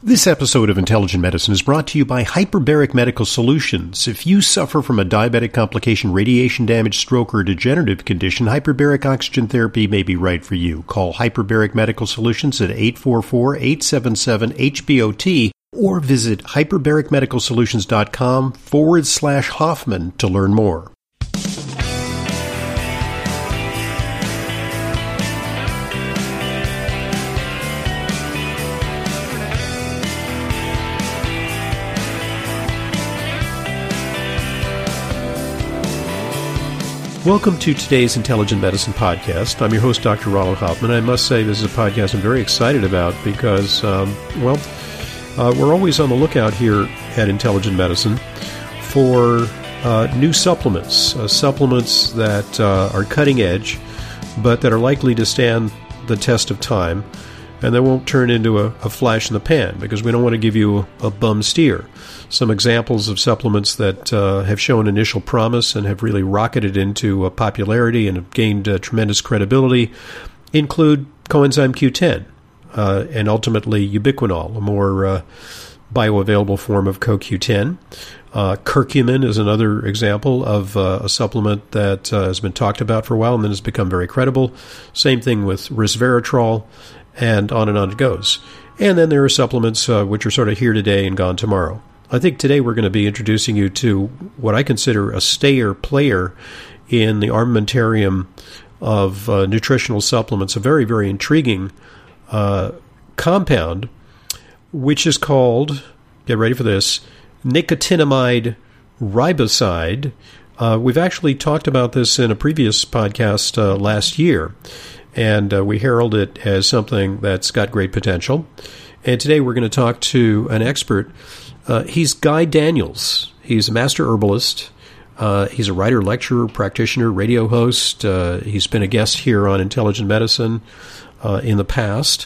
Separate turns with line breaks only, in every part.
This episode of Intelligent Medicine is brought to you by Hyperbaric Medical Solutions. If you suffer from a diabetic complication, radiation damage, stroke, or degenerative condition, hyperbaric oxygen therapy may be right for you. Call Hyperbaric Medical Solutions at 844-877-HBOT or visit hyperbaricmedicalsolutions.com/Hoffman to learn more. Welcome to today's Intelligent Medicine podcast. I'm your host, Dr. Ronald Hoffman. I must say this is a podcast I'm very excited about because, we're always on the lookout here at Intelligent Medicine for new supplements, supplements that are cutting edge, but that are likely to stand the test of time, and that won't turn into a flash in the pan, because we don't want to give you a bum steer. Some examples of supplements that have shown initial promise and have really rocketed into popularity and have gained tremendous credibility include coenzyme Q10 and ultimately ubiquinol, a more bioavailable form of CoQ10. Curcumin is another example of a supplement that has been talked about for a while and then has become very credible. Same thing with resveratrol, and on it goes. And then there are supplements which are sort of here today and gone tomorrow. I think today we're going to be introducing you to what I consider a stayer player in the armamentarium of nutritional supplements, a very, very intriguing compound, which is called, get ready for this, nicotinamide riboside. We've actually talked about this in a previous podcast last year, and we herald it as something that's got great potential. And today we're going to talk to an expert. He's Guy Daniels. He's a master herbalist. He's a writer, lecturer, practitioner, radio host. He's been a guest here on Intelligent Medicine in the past.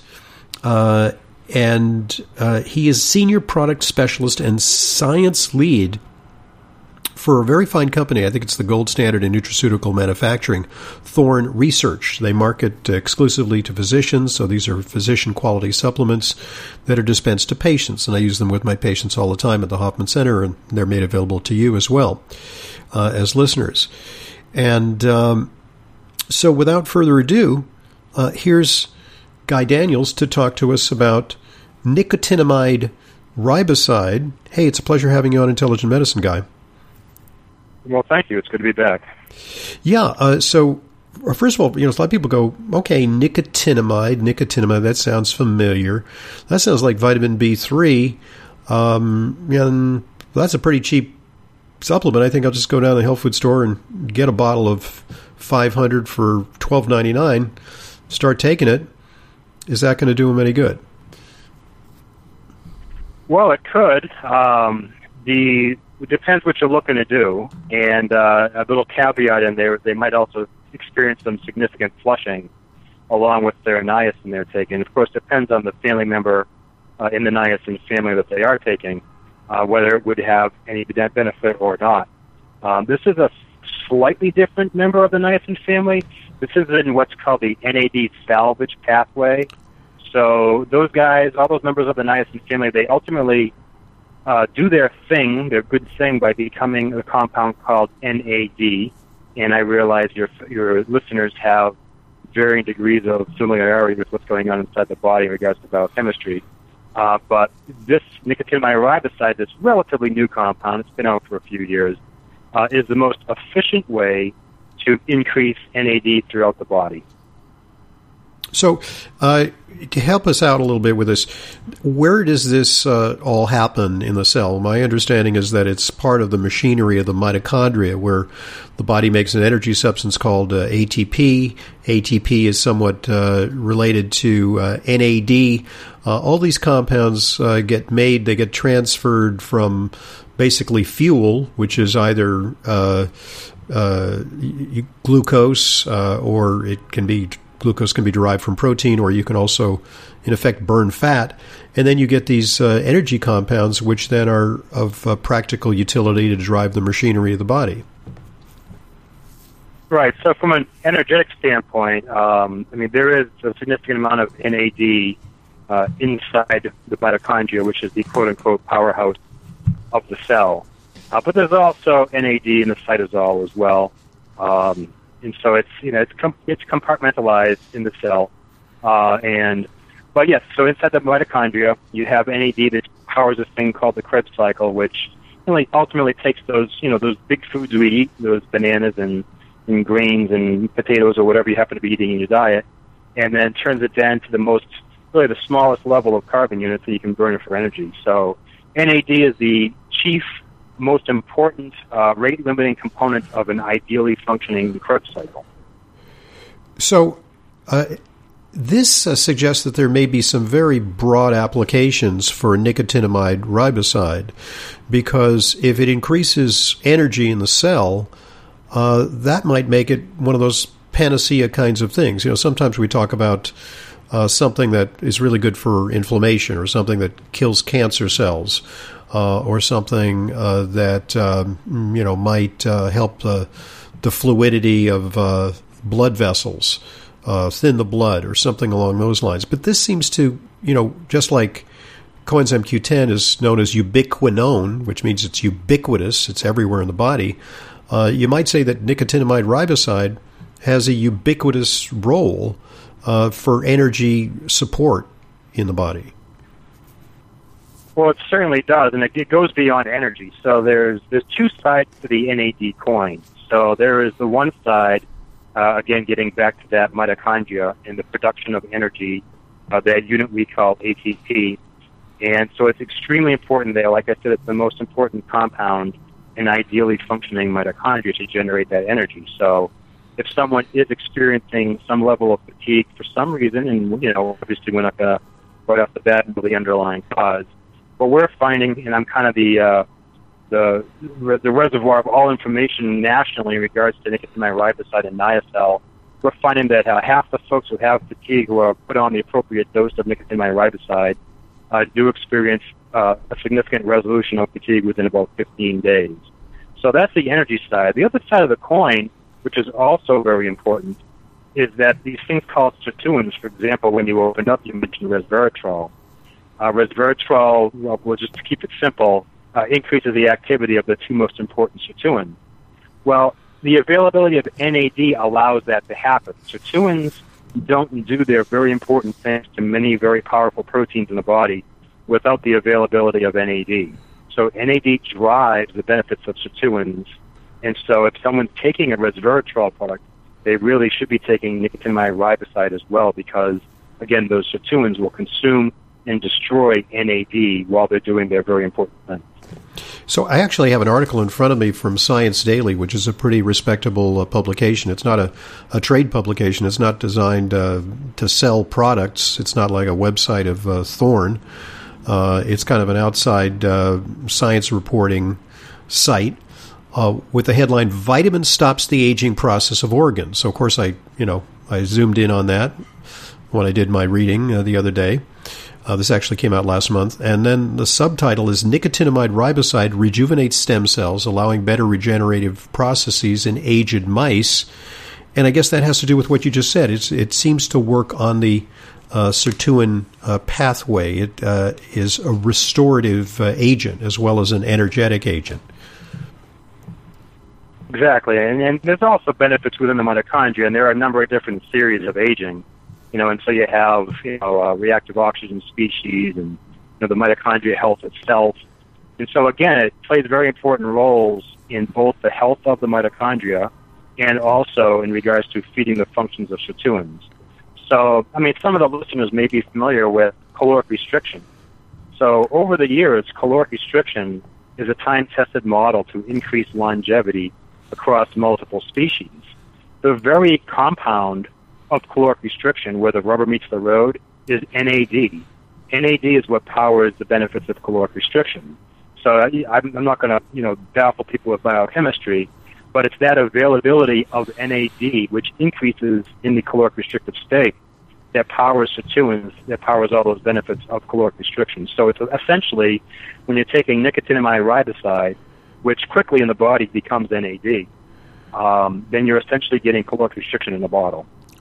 And he is senior product specialist and science lead for a very fine company. I think it's the gold standard in nutraceutical manufacturing, Thorne Research. They market exclusively to physicians, so these are physician-quality supplements that are dispensed to patients, and I use them with my patients all the time at the Hoffman Center, and they're made available to you as well as listeners. And so without further ado, here's Guy Daniels to talk to us about nicotinamide riboside. Hey, it's a pleasure having you on Intelligent Medicine, Guy.
Well, thank you. It's good to be back.
Yeah. So, first of all, a lot of people go, okay, nicotinamide, that sounds familiar. That sounds like vitamin B3. And that's a pretty cheap supplement. I think I'll just go down to the health food store and get a bottle of 500 for $12.99, start taking it. Is that going to do them any good?
Well, it could. It depends what you're looking to do, and a little caveat in there, they might also experience some significant flushing along with their niacin they're taking. Of course, it depends on the family member in the niacin family that they are taking, whether it would have any benefit or not. This is a slightly different member of the niacin family. This is in what's called the NAD salvage pathway. So those guys, all those members of the niacin family, they ultimately do their good thing by becoming a compound called NAD, and I realize your listeners have varying degrees of familiarity with what's going on inside the body in regards to biochemistry. But this nicotinamide riboside, this relatively new compound, it's been out for a few years, is the most efficient way to increase NAD throughout the body.
So, to help us out a little bit with this, where does this all happen in the cell? My understanding is that it's part of the machinery of the mitochondria, where the body makes an energy substance called ATP. ATP is somewhat related to NAD. All these compounds get made, they get transferred from basically fuel, which is either glucose, or it can be glucose can be derived from protein, or you can also, in effect, burn fat. And then you get these energy compounds, which then are of practical utility to drive the machinery of the body.
Right. So from an energetic standpoint, there is a significant amount of NAD inside the mitochondria, which is the quote-unquote powerhouse of the cell. But there's also NAD in the cytosol as well, and so it's compartmentalized in the cell. But yes, so inside the mitochondria, you have NAD that powers this thing called the Krebs cycle, which ultimately takes those big foods we eat, those bananas and grains and potatoes or whatever you happen to be eating in your diet, and then turns it down to the smallest level of carbon units that you can burn it for energy. So NAD is the chief, most important rate-limiting component of an ideally functioning Krebs cycle.
So this suggests that there may be some very broad applications for nicotinamide riboside, because if it increases energy in the cell, that might make it one of those panacea kinds of things. Sometimes we talk about something that is really good for inflammation, or something that kills cancer cells, or something that might help the fluidity of blood vessels, thin the blood, or something along those lines. But this seems to, just like coenzyme Q10 is known as ubiquinone, which means it's ubiquitous, it's everywhere in the body, you might say that nicotinamide riboside has a ubiquitous role for energy support in the body.
Well, it certainly does, and it goes beyond energy. So there's two sides to the NAD coin. So there is the one side, again, getting back to that mitochondria and the production of energy, that unit we call ATP. And so it's extremely important there. Like I said, it's the most important compound in ideally functioning mitochondria to generate that energy. So if someone is experiencing some level of fatigue for some reason, and obviously we're not going to right off the bat into the underlying cause, but we're finding, and I'm kind of the reservoir of all information nationally in regards to nicotinamide riboside and niacin, we're finding that half the folks who have fatigue, who are put on the appropriate dose of nicotinamide riboside, do experience a significant resolution of fatigue within about 15 days. So that's the energy side. The other side of the coin, which is also very important, is that these things called sirtuins, for example, when you open up, you mentioned resveratrol. Resveratrol, well, just to keep it simple, increases the activity of the two most important sirtuins. Well, the availability of NAD allows that to happen. Sirtuins don't do their very important things to many very powerful proteins in the body without the availability of NAD. So NAD drives the benefits of sirtuins, and so if someone's taking a resveratrol product, they really should be taking nicotinamide riboside as well, because, again, those sirtuins will consume and destroy NAD while they're doing their very important things.
So I actually have an article in front of me from Science Daily, which is a pretty respectable publication. It's not a trade publication. It's not designed to sell products. It's not like a website of Thorne. It's kind of an outside science reporting site with the headline, "Vitamin Stops the Aging Process of Organs." So, of course, I zoomed in on that when I did my reading the other day. This actually came out last month. And then the subtitle is "Nicotinamide Riboside Rejuvenates Stem Cells, Allowing Better Regenerative Processes in Aged Mice." And I guess that has to do with what you just said. It seems to work on the sirtuin pathway. It is a restorative agent as well as an energetic agent.
Exactly. And there's also benefits within the mitochondria, and there are a number of different series of aging. And so you have, reactive oxygen species and, the mitochondria health itself. And so, again, it plays very important roles in both the health of the mitochondria and also in regards to feeding the functions of sirtuins. So, some of the listeners may be familiar with caloric restriction. So, over the years, caloric restriction is a time-tested model to increase longevity across multiple species. The very compound of caloric restriction, where the rubber meets the road, is NAD. NAD is what powers the benefits of caloric restriction. So I'm not going to, baffle people with biochemistry, but it's that availability of NAD, which increases in the caloric restrictive state, that powers sirtuins, that powers all those benefits of caloric restriction. So it's essentially, when you're taking nicotinamide riboside, which quickly in the body becomes NAD, then you're essentially getting caloric restriction in the bottle.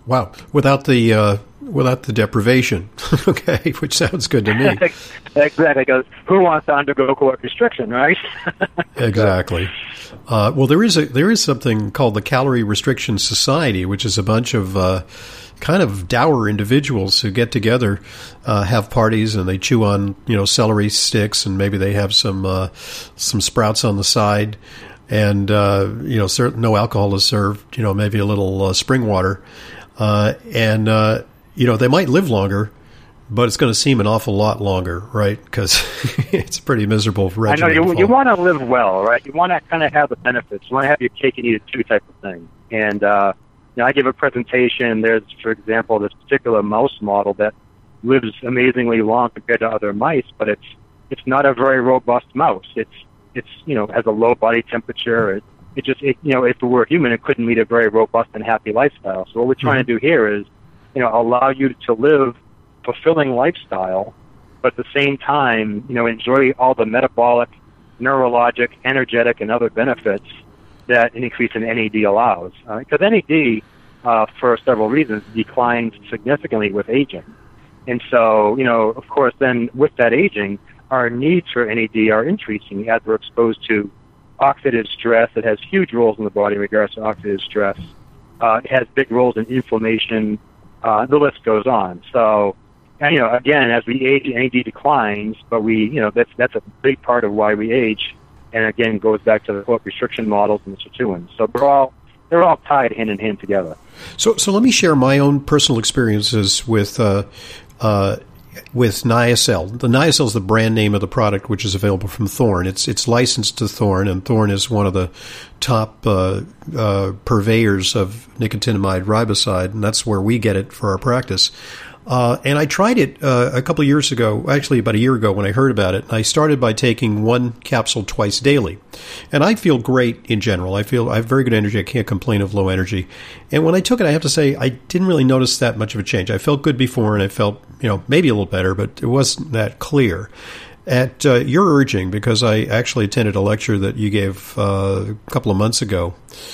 Wow. Without the deprivation. Okay, which sounds good to me.
Exactly, because who wants to undergo caloric restriction, right?
Exactly. Well, there is something called the Calorie Restriction Society, which is a bunch of kind of dour individuals who get together, have parties, and they chew on celery sticks, and maybe they have some sprouts on the side, and no alcohol is served. Maybe a little spring water, and they might live longer, but it's going to seem an awful lot longer, right? Because it's a pretty miserable regimen.
I know you want to live well, right? You want to kind of have the benefits. You want to have your cake and eat it too type of thing. And I give a presentation. There's, for example, this particular mouse model that lives amazingly long compared to other mice, but it's not a very robust mouse. It's has a low body temperature. If it were human, it couldn't lead a very robust and happy lifestyle. So what we're trying to do here is, allow you to live fulfilling lifestyle, but at the same time, enjoy all the metabolic, neurologic, energetic, and other benefits that an increase in NAD allows. Because NAD, for several reasons, declines significantly with aging. And so, of course, then with that aging, our needs for NAD are increasing as we're exposed to oxidative stress. It has huge roles in the body in regards to oxidative stress. It has big roles in inflammation. The list goes on. So, again, as we age, NAD declines, but that's a big part of why we age. And again, goes back to the caloric restriction models and the sirtuins. So they're all tied hand in hand together.
So let me share my own personal experiences with Niacel. The Niacel is the brand name of the product, which is available from Thorne. It's licensed to Thorne, and Thorne is one of the top purveyors of nicotinamide riboside, and that's where we get it for our practice. And I tried it a couple of years ago, actually about a year ago when I heard about it. I started by taking one capsule twice daily. And I feel great in general. I have very good energy. I can't complain of low energy. And when I took it, I have to say, I didn't really notice that much of a change. I felt good before, and I felt, maybe a little better, but it wasn't that clear. At your urging, because I actually attended a lecture that you gave a couple of months ago,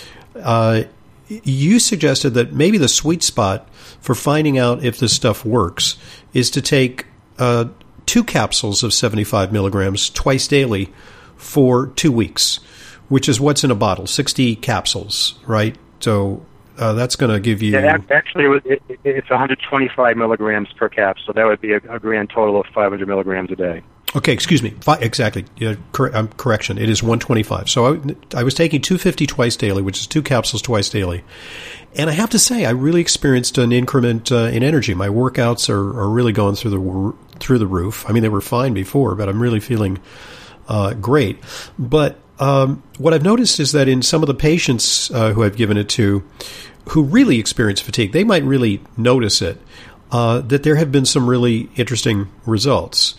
you suggested that maybe the sweet spot for finding out if this stuff works is to take 2 capsules of 75 milligrams twice daily for 2 weeks, which is what's in a bottle, 60 capsules, right? So that's going to give you...
Yeah, actually, it's 125 milligrams per capsule. So that would be a grand total of 500 milligrams a day.
Okay, excuse me. Exactly. Correction. It is 125. So I was taking 250 twice daily, which is 2 capsules twice daily. And I have to say, I really experienced an increment in energy. My workouts are really going through the roof. I mean, they were fine before, but I'm really feeling great. But what I've noticed is that in some of the patients who I've given it to, who really experience fatigue, they might really notice it, that there have been some really interesting results.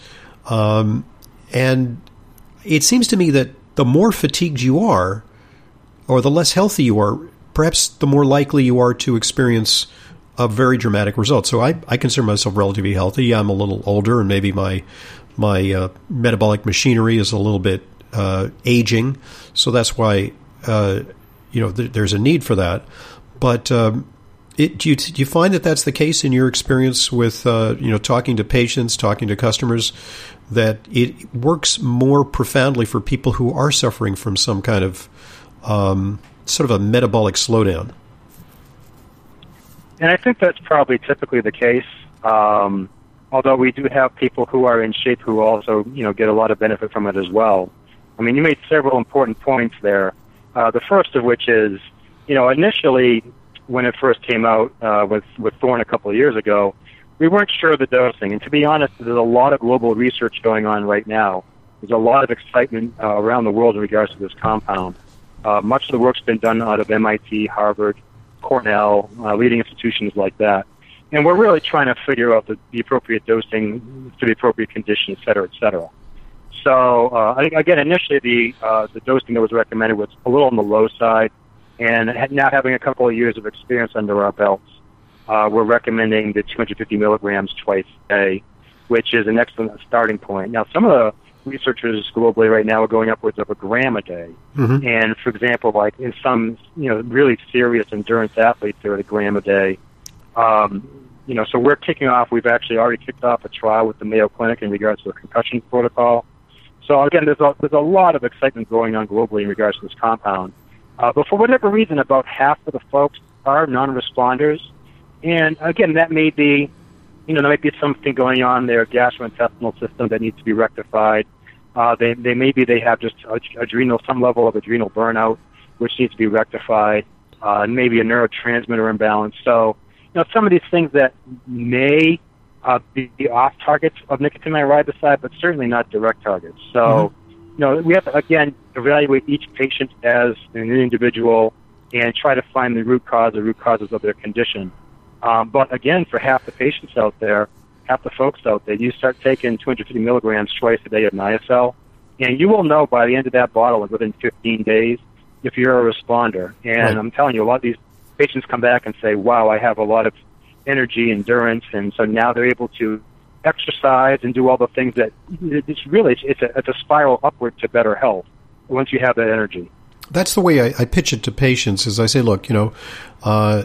And it seems to me that the more fatigued you are, or the less healthy you are, perhaps the more likely you are to experience a very dramatic result. So I consider myself relatively healthy. I'm a little older, and maybe my metabolic machinery is a little bit aging. So that's why there's a need for that. But do you find that that's the case in your experience with talking to patients, talking to customers, that it works more profoundly for people who are suffering from some kind of sort of a metabolic slowdown?
And I think that's probably typically the case. Although we do have people who are in shape who also get a lot of benefit from it as well. I mean, you made several important points there. The first of which is, initially when it first came out with Thorne a couple of years ago, we weren't sure of the dosing. And to be honest, there's a lot of global research going on right now. There's a lot of excitement around the world in regards to this compound. Much of the work's been done out of MIT, Harvard, Cornell, leading institutions like that. And we're really trying to figure out the appropriate dosing for the appropriate condition, et cetera, et cetera. So, I think, again, initially the dosing that was recommended was a little on the low side. And now having a couple of years of experience under our belts, we're recommending the 250 milligrams twice a day, which is an excellent starting point. Now, some of the researchers globally right now are going upwards of a gram a day. Mm-hmm. And, for example, like in some really serious endurance athletes, they're at a gram a day. So we're kicking off. We've actually already kicked off a trial with the Mayo Clinic in regards to a concussion protocol. So again, there's a lot of excitement going on globally in regards to this compound. But for whatever reason, about half of the folks are non-responders. And again, that may be, there might be something going on in their gastrointestinal system that needs to be rectified. They have just some level of adrenal burnout, which needs to be rectified, and maybe a neurotransmitter imbalance. So, some of these things that may be off targets of nicotinamide riboside, but certainly not direct targets. So, we have to, again, evaluate each patient as an individual and try to find the root causes of their condition. But again, for half the patients out there, half the folks out there, you start taking 250 milligrams twice a day of NiaCel, and you will know by the end of that bottle, within 15 days, if you're a responder. And right. I'm telling you, a lot of these patients come back and say, wow, I have a lot of energy, endurance, and so now they're able to exercise and do all the things that it's a spiral upward to better health once you have that energy.
That's the way I pitch it to patients. Is I say, look, if I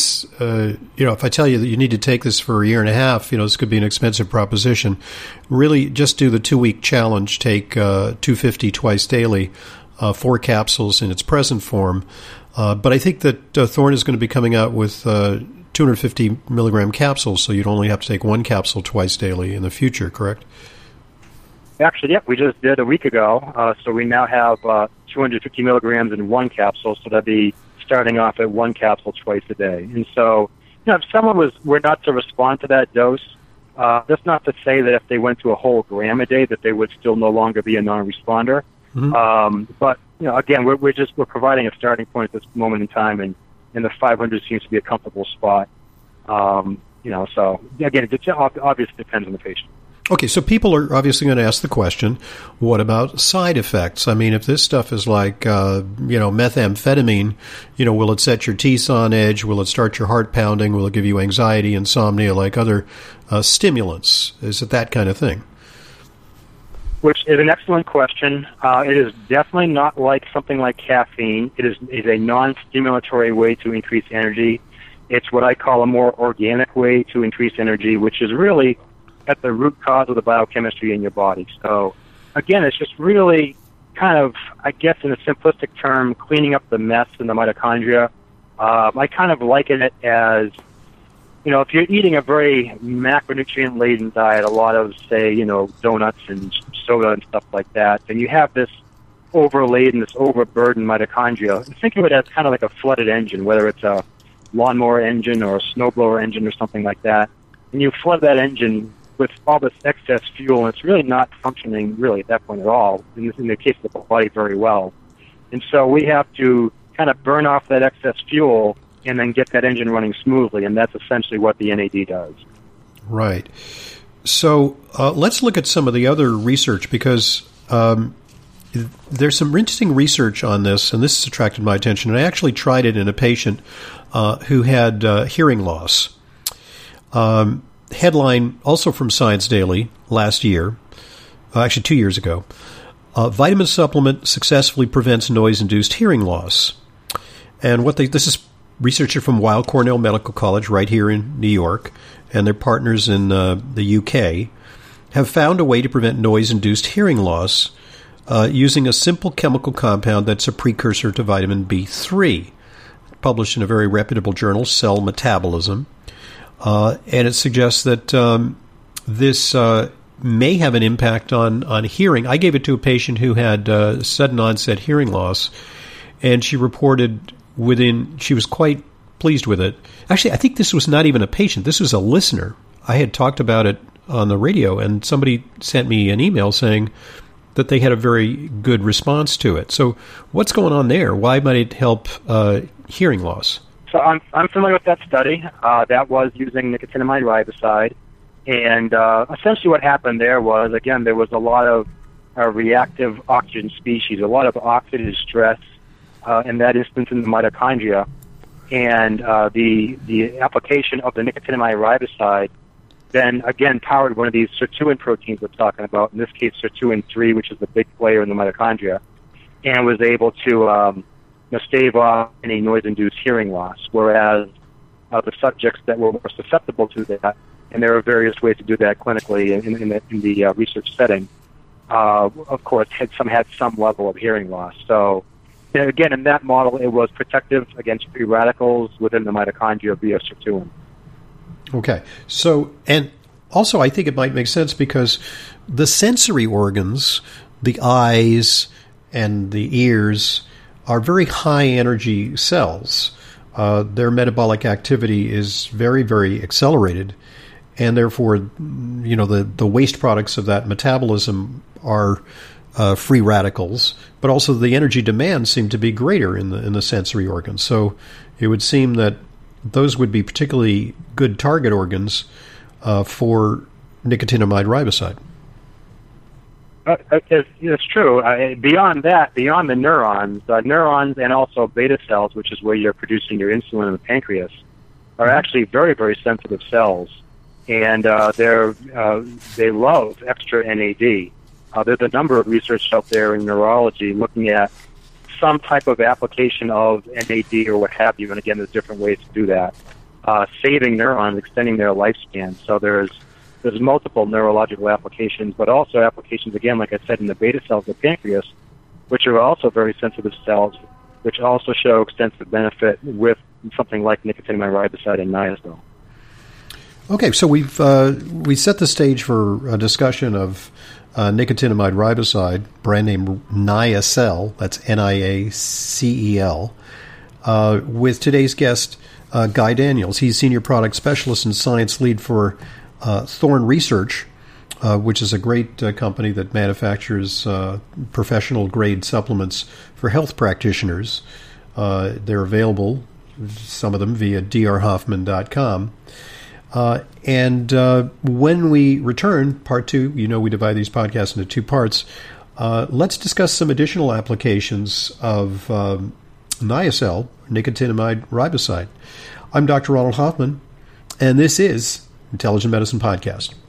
tell you that you need to take this for a year and a half, this could be an expensive proposition. Really, just do the 2-week challenge. Take 250 twice daily, 4 capsules in its present form. But I think that Thorne is going to be coming out with 250 milligram capsules, so you'd only have to take 1 capsule twice daily in the future, correct?
Actually, yep, we just did a week ago. So we now have 250 milligrams in 1 capsule, so that'd be starting off at 1 capsule twice a day. And so, if someone were not to respond to that dose, that's not to say that if they went to a whole gram a day that they would still no longer be a non-responder. Mm-hmm. But again, we're providing a starting point at this moment in time, and the 500 seems to be a comfortable spot. So again, it obviously depends on the patient.
Okay, so people are obviously going to ask the question, what about side effects? I mean, if this stuff is like, methamphetamine, will it set your teeth on edge? Will it start your heart pounding? Will it give you anxiety, insomnia, like other stimulants? Is it that kind of thing?
Which is an excellent question. It is definitely not like something like caffeine. It is a non-stimulatory way to increase energy. It's what I call a more organic way to increase energy, which is really at the root cause of the biochemistry in your body. So, again, it's just really kind of, I guess in a simplistic term, cleaning up the mess in the mitochondria. I kind of liken it as, if you're eating a very macronutrient-laden diet, a lot of, say, donuts and soda and stuff like that, and you have this overladen, this overburdened mitochondria. Think of it as kind of like a flooded engine, whether it's a lawnmower engine or a snowblower engine or something like that. And you flood that engine with all this excess fuel, and it's really not functioning really at that point at all, in the case of the body, very well. And so we have to kind of burn off that excess fuel and then get that engine running smoothly, and that's essentially what the NAD does.
Right. So let's look at some of the other research, because there's some interesting research on this, and this has attracted my attention. And I actually tried it in a patient who had hearing loss. Headline, also from Science Daily last year, actually 2 years ago, vitamin supplement successfully prevents noise-induced hearing loss. And this is researcher from Weill Cornell Medical College right here in New York, and their partners in the UK, have found a way to prevent noise-induced hearing loss using a simple chemical compound that's a precursor to vitamin B3, published in a very reputable journal, Cell Metabolism. And it suggests that this may have an impact on hearing. I gave it to a patient who had sudden onset hearing loss, and she reported she was quite pleased with it. Actually, I think this was not even a patient. This was a listener. I had talked about it on the radio, and somebody sent me an email saying that they had a very good response to it. So what's going on there? Why might it help hearing loss?
So I'm familiar with that study. That was using nicotinamide riboside. And essentially what happened there was, again, there was a lot of reactive oxygen species, a lot of oxidative stress in that instance in the mitochondria. And the application of the nicotinamide riboside then, again, powered one of these sirtuin proteins we're talking about, in this case sirtuin 3, which is the big player in the mitochondria, and was able to stave off any noise-induced hearing loss. Whereas the subjects that were more susceptible to that, and there are various ways to do that clinically in the research setting. Of course, had some level of hearing loss. So, again, in that model, it was protective against free radicals within the mitochondria via sirtuin.
Okay. So, and also I think it might make sense because the sensory organs, the eyes and the ears, are very high energy cells. Their metabolic activity is very, very accelerated, and therefore, the waste products of that metabolism are free radicals, but also the energy demands seem to be greater in the sensory organs. So it would seem that those would be particularly good target organs for nicotinamide riboside.
It's true. Beyond that, beyond the neurons and also beta cells, which is where you're producing your insulin in the pancreas, are actually very, very sensitive cells, and they love extra NAD. There's a number of research out there in neurology looking at some type of application of NAD or what have you, and again, there's different ways to do that. Saving neurons, extending their lifespan. So there's multiple neurological applications, but also applications, again, like I said, in the beta cells of the pancreas, which are also very sensitive cells, which also show extensive benefit with something like nicotinamide riboside and niacin.
Okay, so we set the stage for a discussion of nicotinamide riboside, brand name NiaCel, that's NiaCel, with today's guest, Guy Daniels. He's Senior Product Specialist and Science Lead for Thorne Research, which is a great company that manufactures professional-grade supplements for health practitioners. They're available, some of them, via drhoffman.com. And when we return, part two, we divide these podcasts into two parts, let's discuss some additional applications of NiaCel, nicotinamide riboside. I'm Dr. Ronald Hoffman, and this is Intelligent Medicine Podcast.